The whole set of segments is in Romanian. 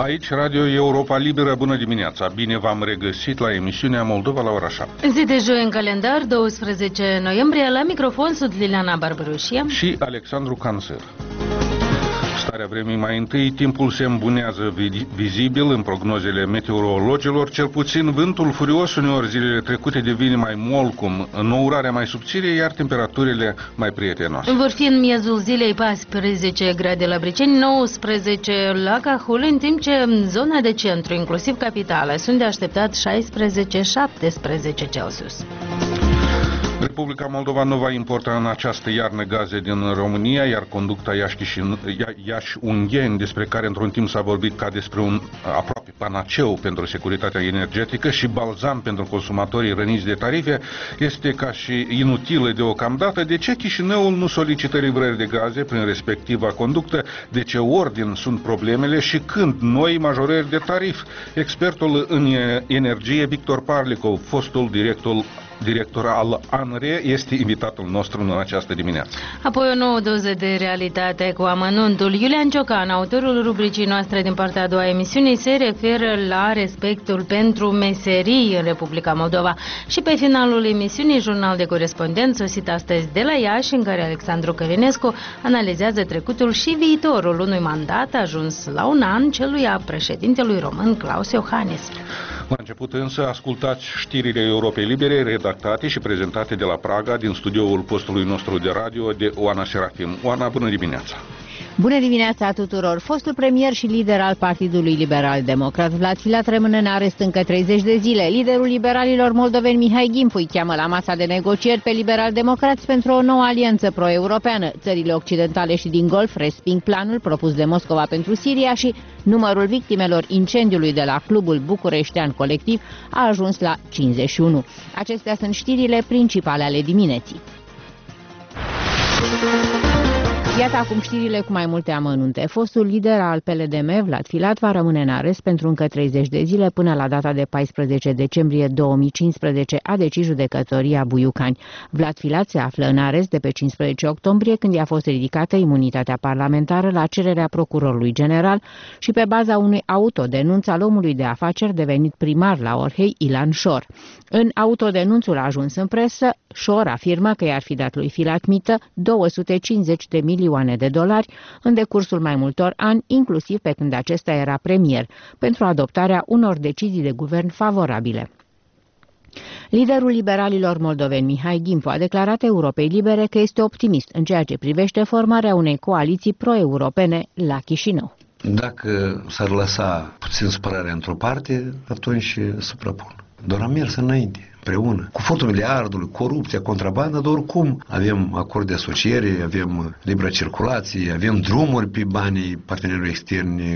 Aici, Radio Europa Liberă, bună dimineața! Bine v-am regăsit la emisiunea Moldova la ora 7. Zi de joi în calendar, 12 noiembrie, la microfon sunt Liliana Barbaroșie și Alexandru Cancer. Starea vremii mai întâi, timpul se îmbunează vizibil în prognozele meteorologilor, cel puțin vântul furios uneori zilele trecute devine mai molcum, înnourarea mai subțire, iar temperaturile mai prietenoase. Vor fi în miezul zilei 14 grade la Briceni, 19 la Cahul, în timp ce în zona de centru, inclusiv capitala, sunt de așteptat 16-17 Celsius. Republica Moldova nu va importa în această iarnă gaze din România, iar conducta Iași-Ungheni, despre care într-un timp s-a vorbit ca despre un aproape panaceu pentru securitatea energetică și balzam pentru consumatorii răniți de tarife, este ca și inutilă deocamdată. De ce Chișinăul nu solicită livrări de gaze prin respectiva conductă? De ce ordin sunt problemele și când noi majorări de tarif? Expertul în energie, Victor Parlicov, fostul director al ANRE, este invitatul nostru în această dimineață. Apoi o nouă doză de realitate cu amănuntul. Iulian Ciocan, autorul rubricii noastre din partea a doua emisiunii, se referă la respectul pentru meserii în Republica Moldova. Și pe finalul emisiunii, jurnal de corespondent sosit astăzi de la Iași, în care Alexandru Călinescu analizează trecutul și viitorul unui mandat ajuns la un an, celui a președintelui român Klaus Iohannis. La început însă ascultați știrile Europei Libere, redactate și prezentate de la Praga, din studioul postului nostru de radio, de Oana Serafim. Oana, bună dimineața! Bună dimineața tuturor! Fostul premier și lider al Partidului Liberal Democrat, Vlad Filat, rămâne în arest încă 30 de zile. Liderul liberalilor moldoveni, Mihai Gimpu, îi cheamă la masa de negocieri pe liberal-democrați pentru o nouă alianță pro-europeană. Țările occidentale și din Golf resping planul propus de Moscova pentru Siria și numărul victimelor incendiului de la clubul bucureștean Colectiv a ajuns la 51. Acestea sunt știrile principale ale dimineții. Iată acum știrile cu mai multe amănunte. Fostul lider al PLDM, Vlad Filat, va rămâne în arest pentru încă 30 de zile până la data de 14 decembrie 2015, a decis judecătoria Buiucani. Vlad Filat se află în arest de pe 15 octombrie, când i-a fost ridicată imunitatea parlamentară la cererea procurorului general și pe baza unui autodenunț al omului de afaceri devenit primar la Orhei, Ilan Șor. În autodenunțul a ajuns în presă, Șor afirmă că i-ar fi dat lui Filat mită 250 de milioane de dolari în decursul mai multor ani, inclusiv pe când acesta era premier, pentru adoptarea unor decizii de guvern favorabile. Liderul liberalilor moldoveni, Mihai Gimpu, a declarat Europei Libere că este optimist în ceea ce privește formarea unei coaliții pro-europene la Chișinău. Dacă s-ar lăsa puțin supărarea într-o parte, atunci se propun. Doar am mers înainte, împreună. Cu furtul miliardului, corupția, contrabanda, dar oricum avem acord de asociere, avem liberă circulație, avem drumuri pe banii partenerilor externi.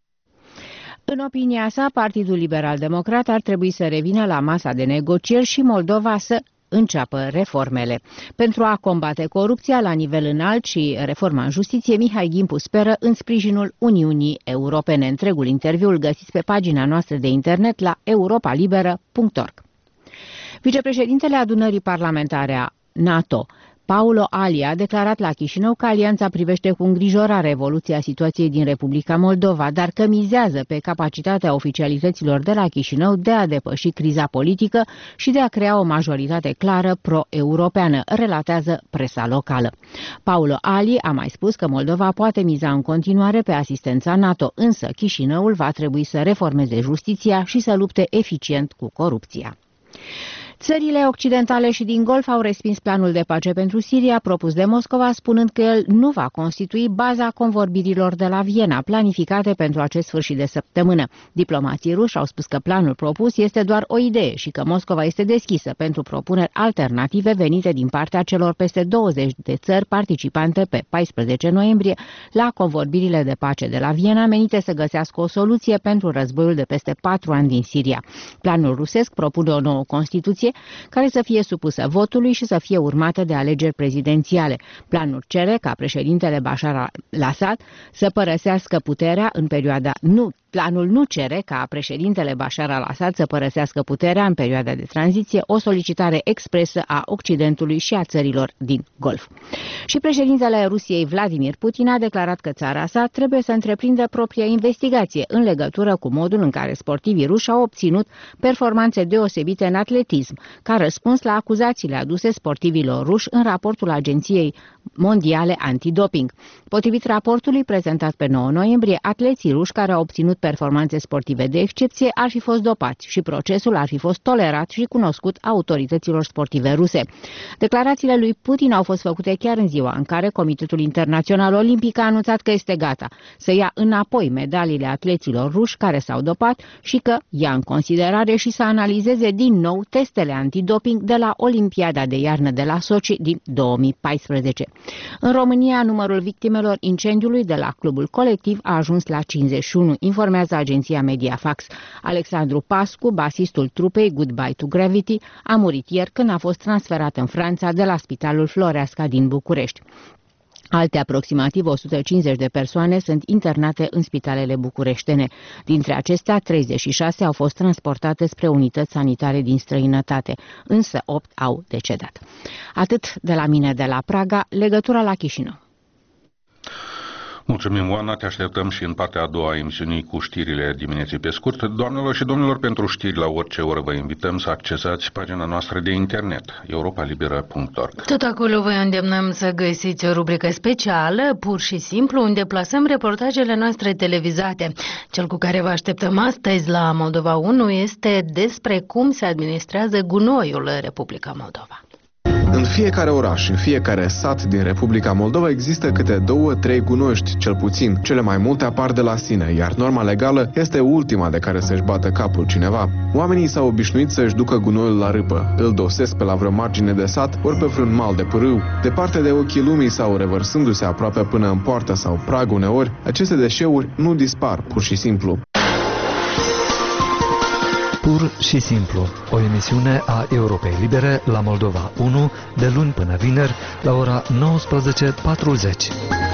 În opinia sa, Partidul Liberal Democrat ar trebui să revină la masa de negocieri și Moldova să înceapă reformele. Pentru a combate corupția la nivel înalt și reforma în justiție, Mihai Gimpu speră în sprijinul Uniunii Europene. Întregul interviu îl găsiți pe pagina noastră de internet la europalibera.org. Vicepreședintele Adunării Parlamentare a NATO, Paulo Ali, a declarat la Chișinău că alianța privește cu îngrijorare evoluția situației din Republica Moldova, dar că mizează pe capacitatea oficialităților de la Chișinău de a depăși criza politică și de a crea o majoritate clară pro-europeană, relatează presa locală. Paulo Ali a mai spus că Moldova poate miza în continuare pe asistența NATO, însă Chișinăul va trebui să reformeze justiția și să lupte eficient cu corupția. Țările occidentale și din Golf au respins planul de pace pentru Siria propus de Moscova, spunând că el nu va constitui baza convorbirilor de la Viena, planificate pentru acest sfârșit de săptămână. Diplomații ruși au spus că planul propus este doar o idee și că Moscova este deschisă pentru propuneri alternative venite din partea celor peste 20 de țări participante pe 14 noiembrie la convorbirile de pace de la Viena, menite să găsească o soluție pentru războiul de peste 4 ani din Siria. Planul rusesc propune o nouă Constituție care să fie supusă votului și să fie urmată de alegeri prezidențiale. Planul cere ca președintele Bashar al-Assad să părăsească puterea în perioada nu Planul nu cere ca președintele Bashar al-Assad să părăsească puterea în perioada de tranziție, o solicitare expresă a Occidentului și a țărilor din Golf. Și președintele Rusiei Vladimir Putin a declarat că țara sa trebuie să întreprindă propria investigație în legătură cu modul în care sportivii ruși au obținut performanțe deosebite în atletism, ca răspuns la acuzațiile aduse sportivilor ruși în raportul Agenției Mondiale Antidoping. Potrivit raportului prezentat pe 9 noiembrie, atleții ruși care au obținut performanțe sportive de excepție ar fi fost dopați și procesul ar fi fost tolerat și cunoscut autorităților sportive ruse. Declarațiile lui Putin au fost făcute chiar în ziua în care Comitetul Internațional Olimpic a anunțat că este gata să ia înapoi medaliile atleților ruși care s-au dopat și că ia în considerare și să analizeze din nou testele antidoping de la Olimpiada de iarnă de la Sochi din 2014. În România, numărul victimelor incendiului de la clubul colectiv a ajuns la 51, informează agenția Mediafax. Alexandru Pascu, basistul trupei Goodbye to Gravity, a murit ieri când a fost transferat în Franța de la Spitalul Floreasca din București. Alte aproximativ 150 de persoane sunt internate în spitalele bucureștene. Dintre acestea, 36 au fost transportate spre unități sanitare din străinătate, însă 8 au decedat. Atât de la mine de la Praga, legătura la Chișinău. Mulțumim, Oana, te așteptăm și în partea a doua a emisiunii cu știrile dimineții pe scurt. Doamnelor și domnilor, pentru știri la orice oră vă invităm să accesați pagina noastră de internet, europalibera.org. Tot acolo vă îndemnăm să găsiți o rubrică specială, pur și simplu, unde plasăm reportajele noastre televizate. Cel cu care vă așteptăm astăzi la Moldova 1 este despre cum se administrează gunoiul în Republica Moldova. În fiecare oraș, în fiecare sat din Republica Moldova există câte 2-3 gunoiești, cel puțin. Cele mai multe apar de la sine, iar norma legală este ultima de care să-și bată capul cineva. Oamenii s-au obișnuit să-și ducă gunoiul la râpă, îl dosesc pe la vreo margine de sat, ori pe vreun mal de pârâu. Departe de ochii lumii sau revărsându-se aproape până în poartă sau prag uneori, aceste deșeuri nu dispar, pur și simplu. Pur și simplu, o emisiune a Europei Libere la Moldova 1, de luni până vineri, la ora 19:40.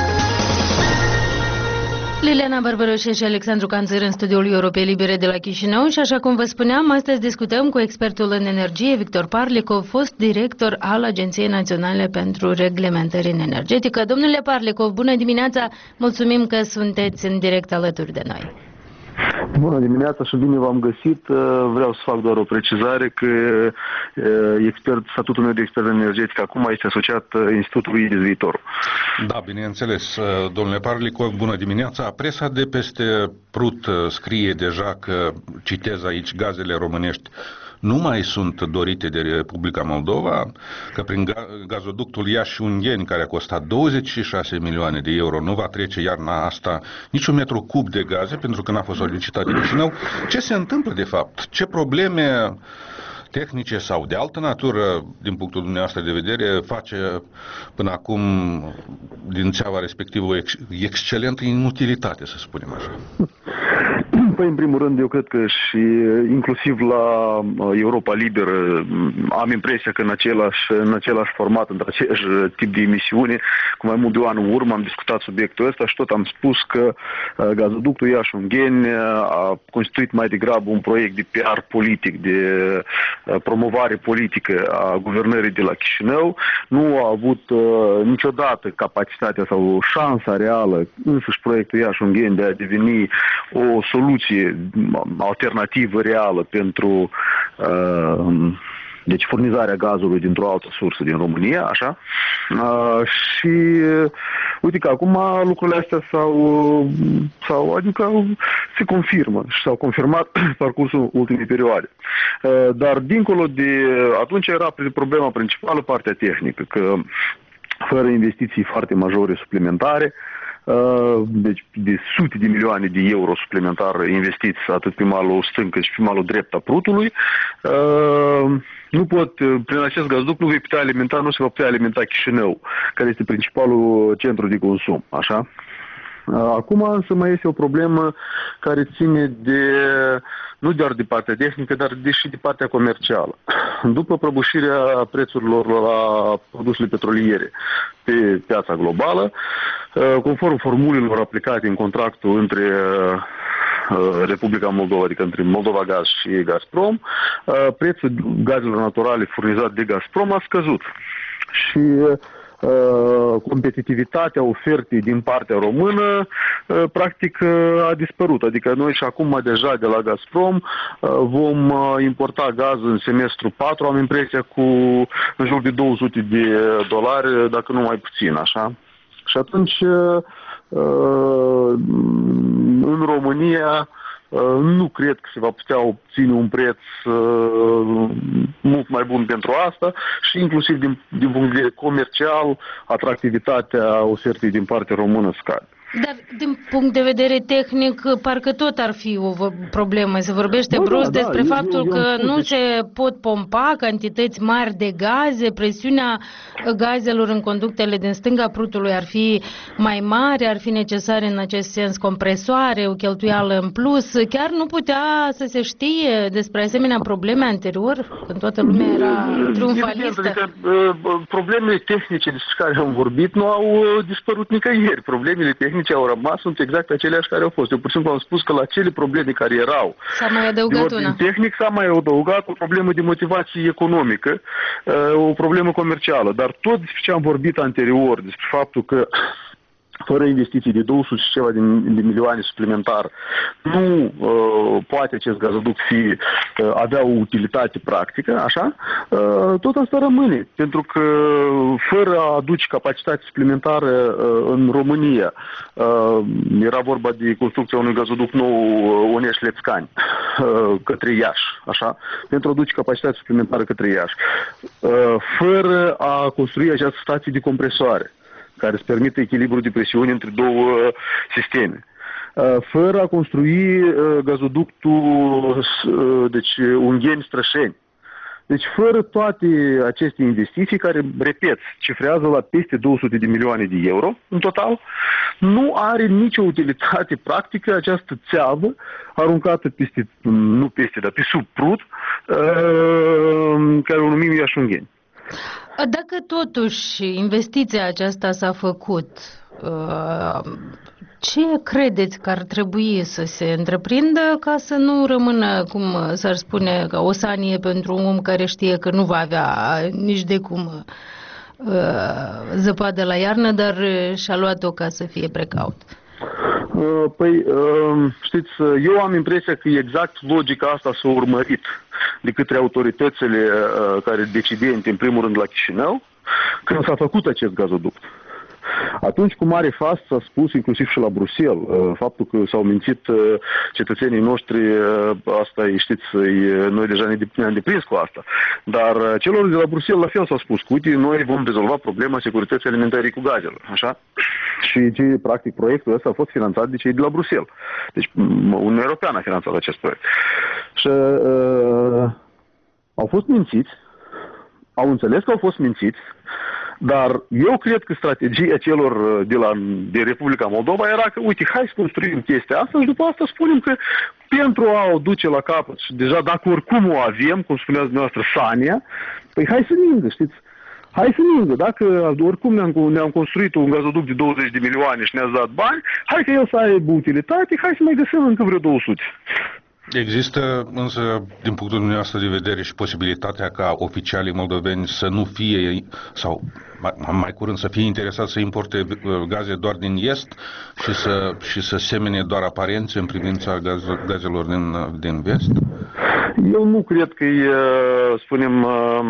Liliana Barbăroșe și Alexandru Canțăr în studioul Europei Libere de la Chișinău și așa cum vă spuneam, astăzi discutăm cu expertul în energie, Victor Parlicov, fost director al Agenției Naționale pentru Reglementări în Energetică. Domnule Parlicov, bună dimineața, mulțumim că sunteți în direct alături de noi. Bună dimineața și bine v-am găsit. Vreau să fac doar o precizare că statutul meu de expert energetic acum este asociat Institutului IDIS Viitor. Da, bineînțeles. Domnule Parlicov, bună dimineața. Presa de peste Prut scrie deja că, citez aici, gazele românești nu mai sunt dorite de Republica Moldova, că prin gazoductul Iași-Ungheni, care a costat 26 milioane de euro, nu va trece iarna asta niciun metru cub de gaze, pentru că n-a fost solicitat de Chișinău. Ce se întâmplă de fapt? Ce probleme tehnice sau de altă natură, din punctul dumneavoastră de vedere, face până acum din țeava respectivă o excelentă inutilitate, să spunem așa? Păi, în primul rând, eu cred că și inclusiv la Europa Liberă am impresia că în același format, într același tip de emisiune, cu mai mult de un an în urmă am discutat subiectul ăsta și tot am spus că gazoductul Iași-Ungheni a constituit mai degrabă un proiect de PR politic, de promovare politică a guvernării de la Chișinău. Nu a avut niciodată capacitatea sau șansa reală însuși proiectul Iași-Ungheni de a deveni o soluție alternativă reală pentru deci furnizarea gazului dintr-o altă sursă din România, așa. Și uite că acum lucrurile astea adică se confirmă și s-au confirmat pe parcursul ultimei perioade. Dar dincolo de atunci era problema principală partea tehnică, că fără investiții foarte majore suplimentare, deci de sute de milioane de euro suplimentar investiți atât pe malul stâng cât și pe malul drept a Prutului, nu pot, prin acest gazoduct nu se va putea alimenta Chișinău, care este principalul centru de consum, așa? Acum însă mai este o problemă care ține nu doar de partea tehnică, dar și de partea comercială. După prăbușirea prețurilor la produsele petroliere pe piața globală, conform formulelor aplicate în contractul între Republica Moldova, adică între Moldova Gaz și Gazprom, prețul gazelor naturale furnizat de Gazprom a scăzut. Și competitivitatea ofertei din partea română practic a dispărut. Adică noi și acum deja de la Gazprom vom importa gaz în semestru 4, am impresia, cu în jur de $200, dacă nu mai puțin, așa. Și atunci în România nu cred că se va putea obține un preț mult mai bun pentru asta și inclusiv din punct de vedere comercial, atractivitatea ofertei din partea română scade. Dar din punct de vedere tehnic, parcă tot ar fi o problemă. Se vorbește brusc despre faptul că nu se pot pompa cantități mari de gaze, presiunea gazelor în conductele din stânga Prutului ar fi mai mare, ar fi necesare în acest sens compresoare, o cheltuială în plus. Chiar nu putea să se știe despre asemenea probleme anterior, când toată lumea era triumfalistă? Adică, problemele tehnice despre care am vorbit nu au dispărut nicăieri. Problemele tehnice au rămas, sunt exact aceleași care au fost. Eu pur și simplu am spus că la acele probleme care erau s-a mai adăugat una. Tehnic s-a mai adăugat o problemă de motivație economică, o problemă comercială. Dar tot despre ce am vorbit anterior, despre faptul că fără investiții de 200 și ceva de milioane suplimentar, nu poate acest gazoduct avea o utilitate practică, așa, tot asta rămâne. Pentru că fără a aduce capacitate suplimentară în România, era vorba de construcția unui gazoduct nou Onești-Lepțcani către Iași, așa, pentru a aduce capacitate suplimentară către Iași, fără a construi această stație de compresoare care îți permite echilibrul de presiuni între două sisteme, fără a construi gazoductul deci Ungheni-Strășeni. Deci fără toate aceste investiții, care, repet, cifrează la peste 200 de milioane de euro în total, nu are nicio utilitate practică această țeavă aruncată pe sub Prut, care o numim Iași-Ungheni. Dacă totuși investiția aceasta s-a făcut, ce credeți că ar trebui să se întreprindă ca să nu rămână, cum s-ar spune, ca o sanie pentru un om care știe că nu va avea nici de cum zăpadă la iarnă, dar și-a luat-o ca să fie precaut? Păi, știți, eu am impresia că exact logica asta s-a urmărit de către autoritățile care decidente, în primul rând la Chișinău, când s-a făcut acest gazoduct. Atunci, cu mare fast, s-a spus, inclusiv și la Bruxelles, faptul că s-au mințit cetățenii noștri, asta, știți, noi deja ne-am deprins cu asta. Dar celor de la Bruxelles, la fel s-a spus, că, uite, noi vom rezolva problema securității alimentării cu gazelor, așa? Și, practic, proiectul ăsta a fost finanțat de cei de la Bruxelles. Deci, Uniunea Europeană a finanțat acest proiect. Și au fost mințiți, au înțeles că au fost mințiți, dar eu cred că strategia celor de Republica Moldova era că, uite, hai să construim chestia asta și după asta spunem că pentru a o duce la capăt și deja dacă oricum o avem, cum spuneați dumneavoastră, sania, păi hai să ningă, știți? Hai să ningă. Dacă oricum ne-am construit un gazoduct de 20 de milioane și ne-ați dat bani, hai că el să aibă utilitate, hai să mai găsim încă vreo 200. Există însă, din punctul dumneavoastră de vedere, și posibilitatea ca oficialii moldoveni să nu fie, sau mai curând să fie interesați să importe gaze doar din est și să semene doar aparențe în privința gazelor din vest? Eu nu cred că spunem,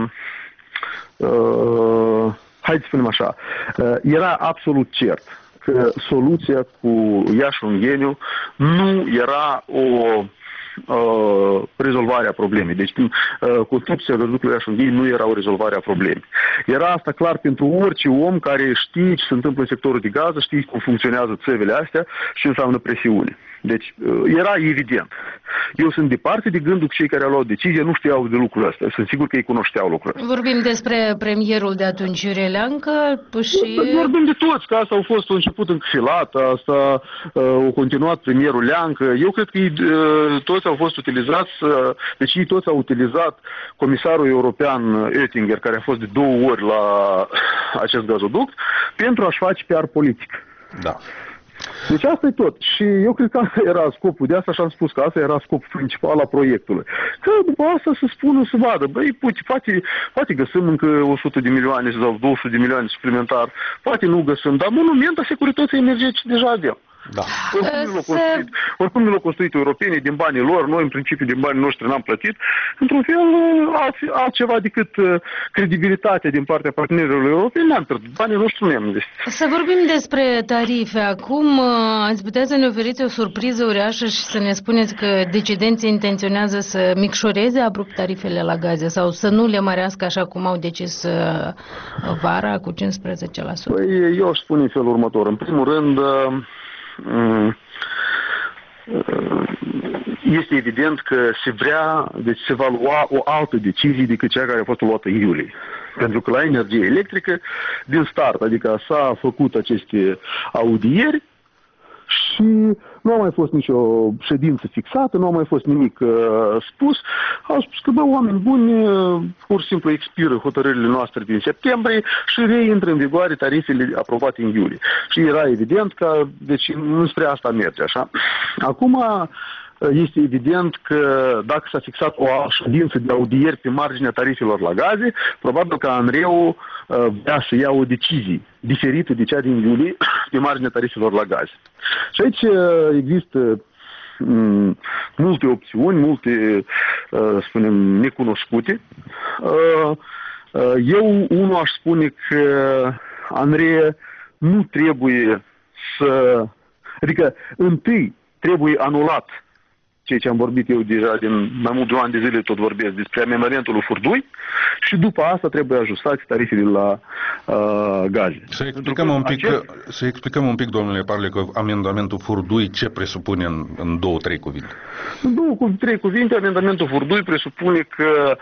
hai să spunem așa, era absolut cert că soluția cu Iași-Ungheniu nu era o rezolvarea problemei. Deci construcția gazoductului Iași-Ungheni nu era o rezolvare a problemei. Era asta clar pentru orice om care știe ce se întâmplă în sectorul de gază, știe cum funcționează țăvile astea și înseamnă presiune. Deci era evident. Eu sunt departe de gândul că cei care au luat decizie nu știau de lucrul ăsta. Sunt sigur că ei cunoșteau lucrul ăsta. Vorbim despre premierul de atunci, Iurie Leancă, și... Vorbim de toți, că asta a fost un început înfilat, asta a continuat premierul Leancă. Eu cred că toți au fost utilizați, deci ei toți au utilizat comisarul european Oettinger, care a fost de 2 ori la acest gazoduct, pentru a-și face PR politic. Da. Deci asta e tot. Și eu cred că asta era scopul. De asta și-am spus că asta era scopul principal al proiectului. Că după asta să spună, să vadă, băi, poate găsim încă 100 de milioane sau 200 de milioane suplimentar, poate nu găsim, dar monumenta securității energetice deja avem. Da. Oricum nu l-au construit europenii din banii lor, noi în principiu din banii noștri n-am plătit, într-un fel altceva decât credibilitatea din partea partenerilor europeni n-am pierdut, banii noștri nu i-am investit. Să vorbim despre tarife. Acum ați putea să ne oferiți o surpriză uriașă și să ne spuneți că decidenții intenționează să micșoreze abrupt tarifele la gaze sau să nu le mărească așa cum au decis vara cu 15%? Păi eu aș spune în felul următor. În primul rând, este evident că se va lua o altă decizie decât cea care a fost luată în iulie. Pentru că la energie electrică, din start, adică s-a făcut aceste audieri și nu a mai fost nicio ședință fixată, nu a mai fost nimic spus. Au spus că, bă, oameni buni, pur și simplu expiră hotărârile noastre din septembrie și reintră în vigoare tarifele aprobate în iulie. Și era evident că, deci, nu spre asta merge, așa. Acum este evident că dacă s-a fixat o ședință de audieri pe marginea tarifelor la gaze, probabil că ANRE-ul vrea să ia o decizie diferită de cea din iulie pe marginea tarifelor la gaze. Și aici există multe opțiuni, multe, spunem, necunoscute. Eu, unul, aș spune că ANRE nu trebuie să... Adică, întâi trebuie anulat ceea ce am vorbit eu deja din mai mult de un an de zile, tot vorbesc despre amendamentul lui Furdui și după asta trebuie ajustate tarifele la gaze. Să explicăm un pic, domnule Parlecă, amendamentul Furdui ce presupune în 2-3 cuvinte. În 2-3 cuvinte, amendamentul Furdui presupune că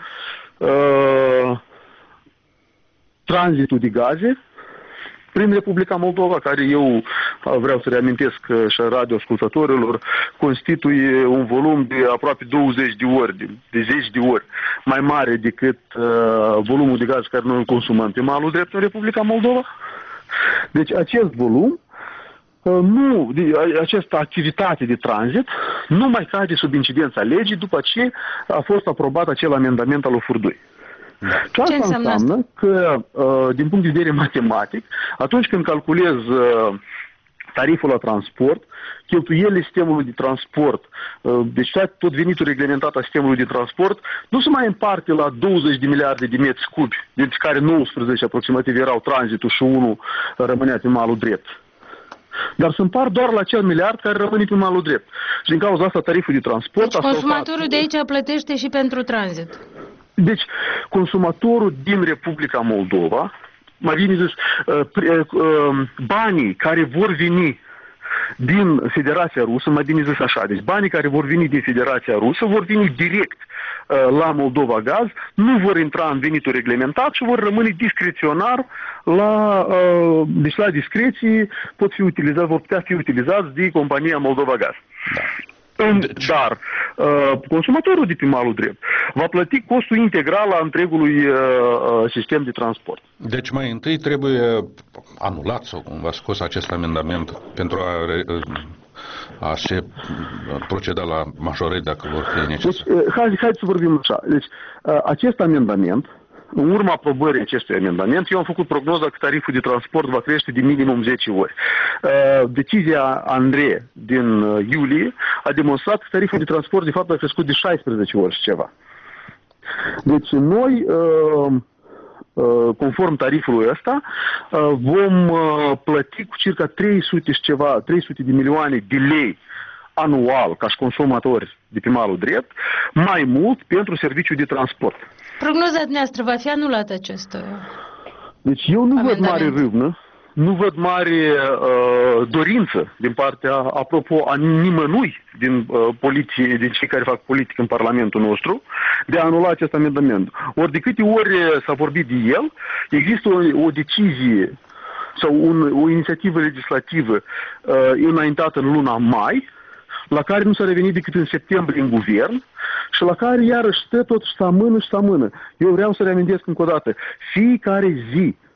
tranzitul de gaze prin Republica Moldova, care eu vreau să reamintesc și radioascultătorilor, constituie un volum de aproape 20 de ori, de 10 de ori mai mare decât volumul de gaz care noi îl consumăm pe malul drept în Republica Moldova. Deci acest volum, această activitate de tranzit nu mai cade sub incidența legii după ce a fost aprobat acel amendament al lui Furdui. Și asta înseamnă că, din punct de vedere matematic, atunci când calculez tariful la transport, cheltuielile sistemului de transport, deci tot venitul reglementat al sistemului de transport, nu se mai împarte la 20 de miliarde de metri cubi, dintre care 19 aproximativ erau tranzitul și 1 rămânea pe malul drept. Dar se împart doar la acel miliard care rămâne pe malul drept. Și din cauza asta tariful de transport... Deci consumatorul de aici plătește și pentru tranzit. Deci, consumatorul din Republica Moldova, mai bine zis, banii care vor veni din Federația Rusă, mai bine zis așa, deci banii care vor veni din Federația Rusă vor veni direct la Moldova Gaz, nu vor intra în venitul reglementat și vor rămâne discreționar deci la discreție vor putea fi utilizați de compania Moldova Gaz. Dar consumatorul de pe malul drept va plăti costul integral al întregului sistem de transport. Deci mai întâi trebuie anulat sau cumva scos acest amendament pentru a se proceda la majorări dacă vor fi necesar. Deci, hai să vorbim așa. Deci, acest amendament, în urma aprobării acestui amendament, eu am făcut prognoza că tariful de transport va crește de minimum 10 ori. Decizia ANRE din iulie a demonstrat că tariful de transport de fapt a crescut de 16 ori și ceva. Deci noi, conform tarifului ăsta, vom plăti cu circa 300 de milioane de lei anual ca și consumatori de pe malul drept, mai mult pentru serviciul de transport. Prognoza noastră va fi anulată acest Deci eu nu văd mare râvnă, nu văd mare dorință din partea, apropo, a nimănui din poliție, din cei care fac politică în Parlamentul nostru, de a anula acest amendament. Ori de câte ori s-a vorbit de el, există o decizie sau o inițiativă legislativă înaintată în luna mai, la care nu s-a revenit decât în septembrie în guvern și la care iarăși stă tot și amână. Eu vreau să reamintesc încă o dată, fiecare zi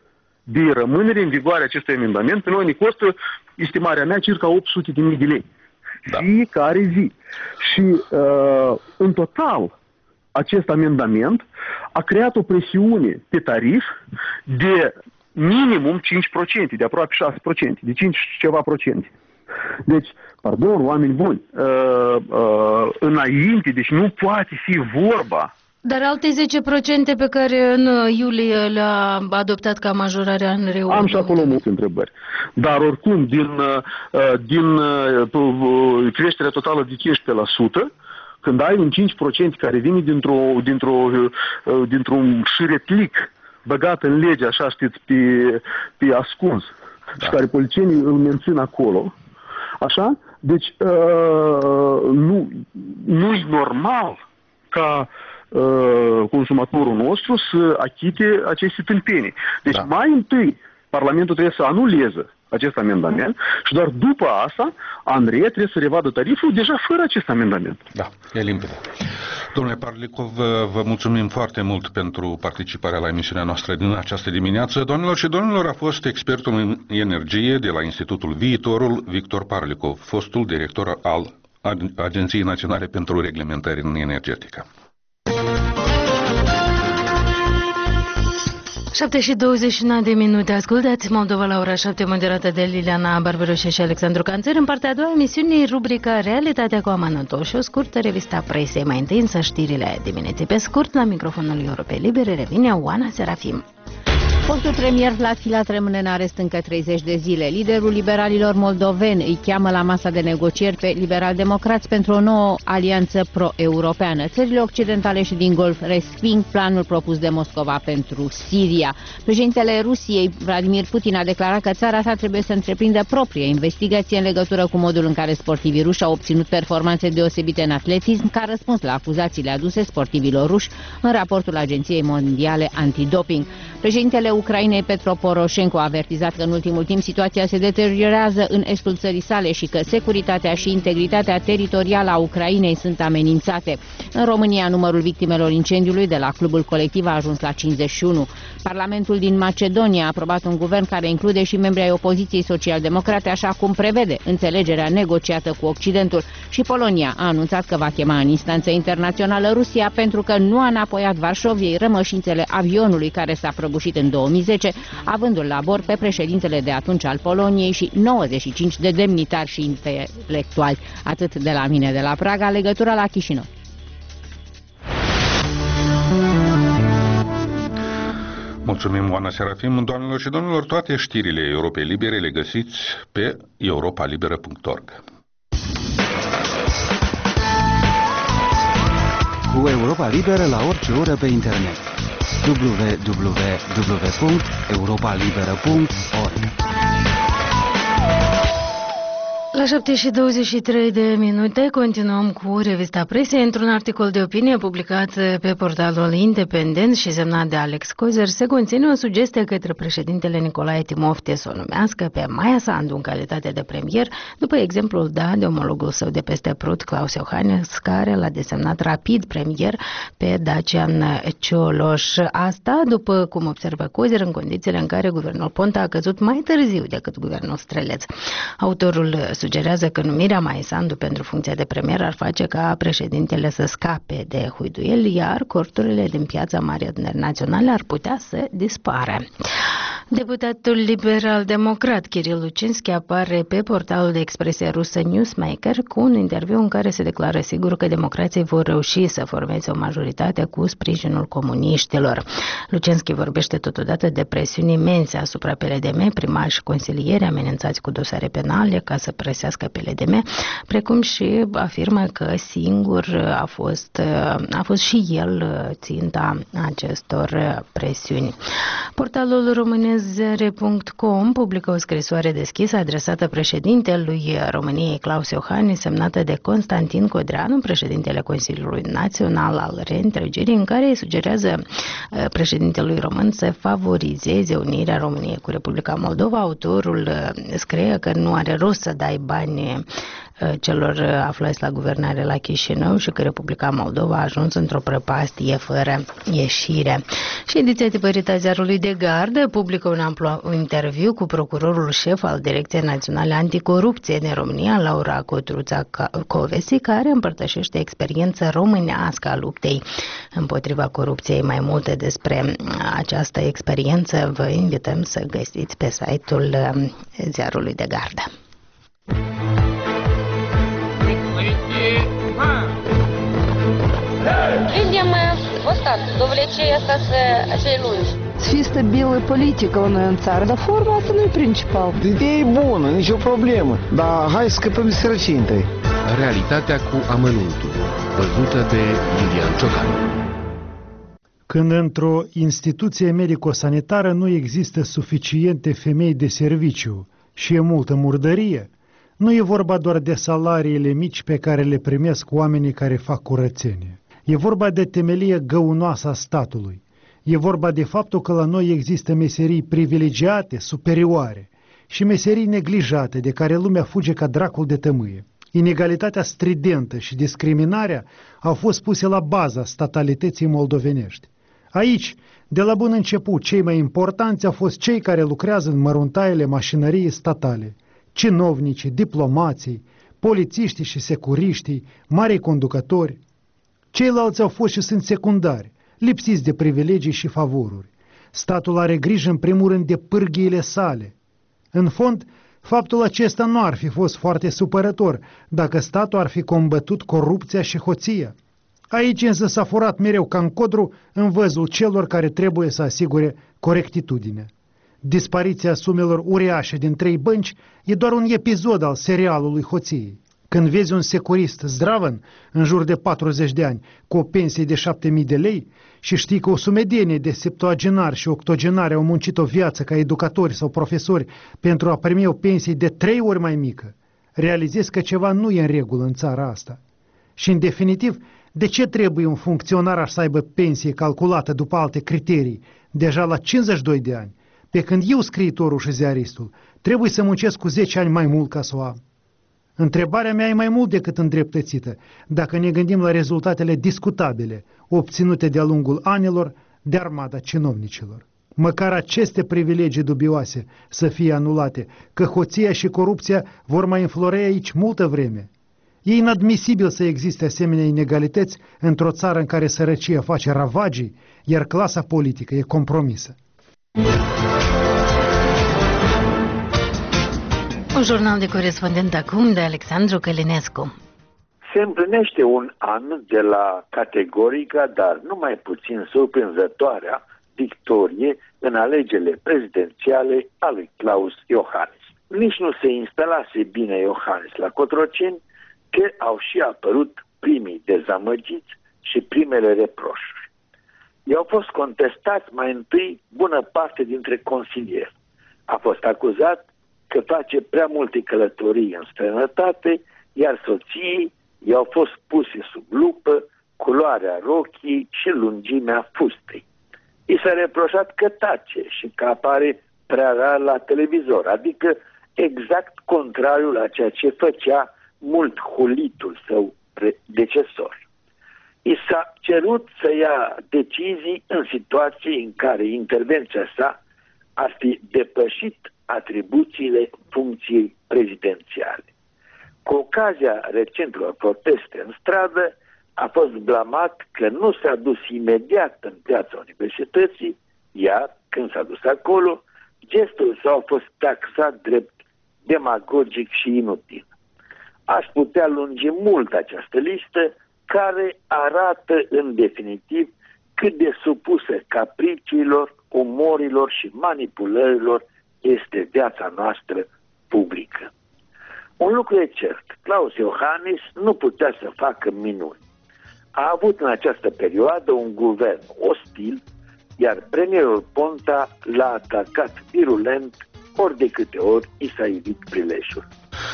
de rămânere în vigoare acestui amendament, pe noi ne costă, estimarea mea, circa 800.000 de lei. Da. Fiecare zi. Și în total, acest amendament a creat o presiune pe tarif de minimum 5%, de aproape 6%, de 5 ceva procente. Deci, pardon, oameni buni, înainte, deci nu poate fi vorba. Dar alte 10% pe care în iulie le-a adoptat ca majorare în reuniune. Am și acolo multe întrebări. Dar oricum, din creșterea totală de 15%, când ai un 5% care vine dintr-un șiretlic băgat în lege, așa știți, pe ascuns, și care polițienii îl mențin acolo, așa, deci nu e normal ca consumatorul nostru să achite aceste tâmpenii. Deci mai întâi Parlamentul trebuie să anuleze acest amendament și doar după asta ANRE trebuie să revadă tariful deja fără acest amendament. Da, e limpede. Domnule Parlikov, vă mulțumim foarte mult pentru participarea la emisiunea noastră din această dimineață. Doamnelor și domnilor, a fost expertul în energie de la Institutul Viitorul, Victor Parlikov, fostul director al Agenției Naționale pentru Reglementări în Energetică. 7:29 ascultați Moldova la ora 7, moderată de Liliana Barberoșe și Alexandru Canțăr. În partea a doua emisiunii, rubrica Realitatea cu amănuntul și o scurtă revista presei. Mai întâi însă știrile dimineții. Pe scurt, la microfonul Europei Libere revine Oana Serafim. Fostul premier Vlad Filat rămâne în arest încă 30 de zile. Liderul liberalilor moldoveni îi cheamă la masa de negocieri pe liberal-democrați pentru o nouă alianță pro-europeană. Țările occidentale și din Golf resping planul propus de Moscova pentru Siria. Președintele Rusiei, Vladimir Putin, a declarat că țara sa trebuie să întreprindă proprie investigație în legătură cu modul în care sportivii ruși au obținut performanțe deosebite în atletism, ca răspuns la acuzațiile aduse sportivilor ruși în raportul Agenției Mondiale Antidoping. Președintele Ucrainei, Petro Poroșenko, a avertizat că în ultimul timp situația se deteriorează în estul țării sale și că securitatea și integritatea teritorială a Ucrainei sunt amenințate. În România, numărul victimelor incendiului de la clubul colectiv a ajuns la 51. Parlamentul din Macedonia a aprobat un guvern care include și membrii ai opoziției social-democrate, așa cum prevede înțelegerea negociată cu Occidentul. Și Polonia a anunțat că va chema în instanță internațională Rusia pentru că nu a înapoiat Varșoviei rămășințele avionului care s-a prăbușit în 2010, avându-l la bord pe președintele de atunci al Poloniei și 95 de demnitari și intelectuali. Atât de la mine de la Praga, legătura la Chișinău. Mulțumim, Oana Serafim. Doamnelor și domnilor, toate știrile Europei Libere le găsiți pe europalibera.org. Cu Europa Liberă la orice oră pe internet. www.europalibera.org. La 7:23 continuăm cu revista presei. Într-un articol de opinie publicat pe portalul Independent și semnat de Alex Cozer, se conține o sugestie către președintele Nicolae Timofte să o numească pe Maia Sandu în calitate de premier, după exemplul dat de omologul său de peste Prut, Claus Iohannis, care l-a desemnat rapid premier pe Dacian Cioloș. Asta, după cum observă Cozer, în condițiile în care guvernul Ponta a căzut mai târziu decât guvernul Streleț. Autorul sugerează că numirea Maia Sandu pentru funcția de premier ar face ca președintele să scape de huiduiel, iar corturile din Piața Marii Adunări Naționale ar putea să dispară. Deputatul liberal-democrat Kiril Lucinski apare pe portalul de expresie rusă Newsmaker cu un interviu în care se declară sigur că democrații vor reuși să formeze o majoritate cu sprijinul comuniștilor. Lucinski vorbește totodată de presiuni imense asupra PLDM, primari și consilieri amenințați cu dosare penale ca să presească PLDM, precum și afirmă că singur a fost și el ținta acestor presiuni. Portalul românezere.com publică o scrisoare deschisă adresată președintelui României Claus Iohannis, semnată de Constantin Codreanu, președintele Consiliului Național al Reîntregirii, în care îi sugerează președintelui român să favorizeze unirea României cu Republica Moldova. Autorul scrie că nu are rost să dai bani celor aflați la guvernare la Chișinău și că Republica Moldova a ajuns într-o prăpastie fără ieșire. Și ediția tipărită a ziarului De Gardă publică un amplu interviu cu procurorul șef al Direcției Naționale Anticorupție din România, Laura Cotruța-Covesi, care împărtășește experiența românească a luptei împotriva corupției. Mai multe despre această experiență vă invităm să găsiți pe site-ul ziarului De Gardă. Видим остатки, довлечение acei lungi. Să fie stabilă politică la noi în țară, dar forma asta nu e principal. Ideea e bună, nicio problemă, dar hai să scăpăm de sărăcie întâi. Realitatea cu amănuntul, văzută de Iulian Ciocan. Când într-o instituție medico-sanitară nu există suficiente femei de serviciu și e multă murdărie, nu e vorba doar de salariile mici pe care le primesc oamenii care fac curățenie. E vorba de temelie găunoasă a statului. E vorba de faptul că la noi există meserii privilegiate, superioare și meserii neglijate de care lumea fuge ca dracul de tămâie. Inegalitatea stridentă și discriminarea au fost puse la baza statalității moldovenești. Aici, de la bun început, cei mai importanți au fost cei care lucrează în măruntaiele mașinăriei statale, cinovnicii, diplomații, polițiștii și securiștii, marii conducători. Ceilalți au fost și sunt secundari, lipsiți de privilegii și favoruri. Statul are grijă în primul rând de pârghiile sale. În fond, faptul acesta nu ar fi fost foarte supărător dacă statul ar fi combătut corupția și hoția. Aici însă s-a furat mereu ca în codru în văzul celor care trebuie să asigure corectitudinea. Dispariția sumelor uriașe din 3 bănci e doar un episod al serialului hoției. Când vezi un securist zdravăn, în jur de 40 de ani, cu o pensie de 7.000 de lei și știi că o sumedenie de septuagenari și octogenari au muncit o viață ca educatori sau profesori pentru a primi o pensie de 3 ori mai mică, realizezi că ceva nu e în regulă în țara asta. Și în definitiv, de ce trebuie un funcționar să aibă pensie calculată după alte criterii, deja la 52 de ani, pe când eu, scriitorul și ziaristul, trebuie să muncesc cu 10 ani mai mult ca să o am? Întrebarea mea e mai mult decât îndreptățită, dacă ne gândim la rezultatele discutabile obținute de-a lungul anilor de armada cinovnicilor. Măcar aceste privilegii dubioase să fie anulate, că hoția și corupția vor mai înflori aici multă vreme. E inadmisibil să existe asemenea inegalități într-o țară în care sărăcia face ravagii, iar clasa politică e compromisă. Un jurnal de corespondent acum de Alexandru Călinescu. Se împlinește un an de la categorica, dar nu mai puțin surprinzătoarea victorie în alegerile prezidențiale a lui Klaus Iohannis. Nici nu se instalase bine Iohannis la Cotroceni, că au și apărut primii dezamăgiți și primele reproșuri. I-au fost contestați mai întâi bună parte dintre consilieri. A fost acuzat că face prea multe călătorii în străinătate, iar soției i-au fost puse sub lupă culoarea rochii și lungimea fustei. I s-a reproșat că tace și că apare prea rar la televizor, adică exact contrariul la ceea ce făcea mult hulitul său predecesor. I s-a cerut să ia decizii în situații în care intervenția sa ar fi depășit atribuțiile funcției prezidențiale. Cu ocazia recentelor proteste în stradă, a fost blamat că nu s-a dus imediat în piața universității, iar când s-a dus acolo, gestul său a fost taxat drept demagogic și inutil. Aș putea lungi mult această listă, care arată în definitiv cât de supusă capriciilor, umorilor și manipulărilor este viața noastră publică. Un lucru e cert, Klaus Iohannis nu putea să facă minuni. A avut în această perioadă un guvern ostil, iar premierul Ponta l-a atacat virulent ori de câte ori i s-a ivit prilejul.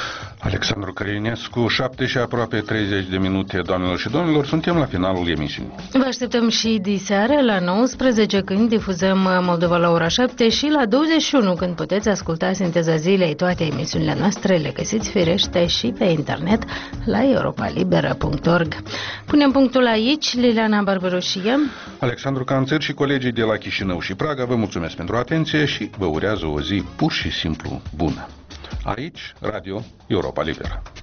Alexandru Călinescu, 7 și aproape 30 de minute, doamnelor și domnilor, suntem la finalul emisiunii. Vă așteptăm și diseară la 19, când difuzăm Moldova la ora 7 și la 21, când puteți asculta Sinteza Zilei. Toate emisiunile noastre le găsiți firește și pe internet la europalibera.org. Punem punctul aici. Liliana Barbaroșie, Alexandru Canțăr și colegii de la Chișinău și Praga vă mulțumesc pentru atenție și vă urează o zi pur și simplu bună. Aici, Radio Europa Liberă.